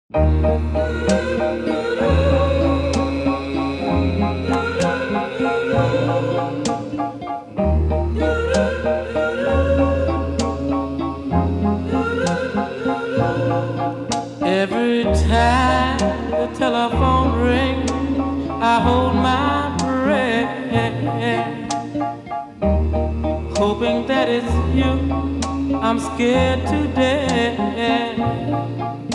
Every time the telephone rings, I hold my breath, hoping that it's you. I'm scared to death.